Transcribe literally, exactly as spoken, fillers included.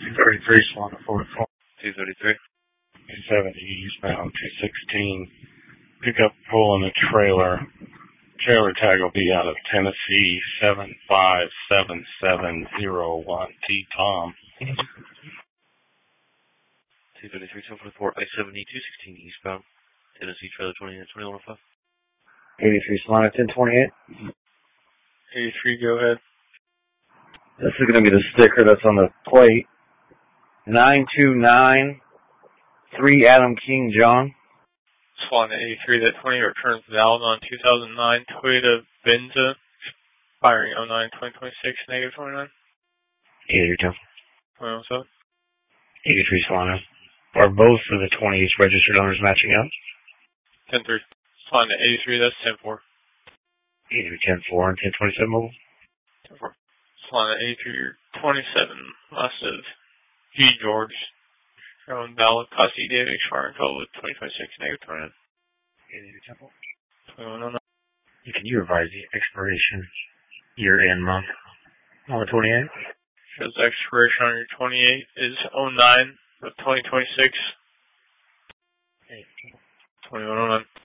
two thirty-three, Swan four four. two thirty-three. two seventy, eastbound, two sixteen. Pickup pulling a trailer. Trailer tag will be out of Tennessee, seven five seven seven zero one. T. Tom. two thirty-three, ten forty-four, I seventy, two sixteen, eastbound. Tennessee, trailer twenty-nine, twenty-one oh five. eighty-three, Solana, ten twenty-eight. eighty-three, go ahead. This is going to be the sticker that's on the plate. nine two nine, three Adam King John. Swan eighty-three, that twenty returns valid on two thousand nine Toyota Venza, firing oh nine twenty twenty-six, negative twenty-nine. eighty-three, ten. twenty-one oh seven. eighty-three, Solana. Are both of the twenty-eight registered owners matching up? ten three. Swan eighty-three, that's ten four. eighty-three, ten four, and ten twenty-seven mobile? ten four. Swan eighty-three, twenty-seven, last of G. George. Showing valid, Class E David expiring twelve with twenty twenty-six, negative twenty-nine. eighty-three, ten four. twenty-one oh nine. Can you revise the expiration year and month on the twenty-eight? Shows expiration on your twenty-eight is oh nine of twenty twenty-six. twenty-one oh nine.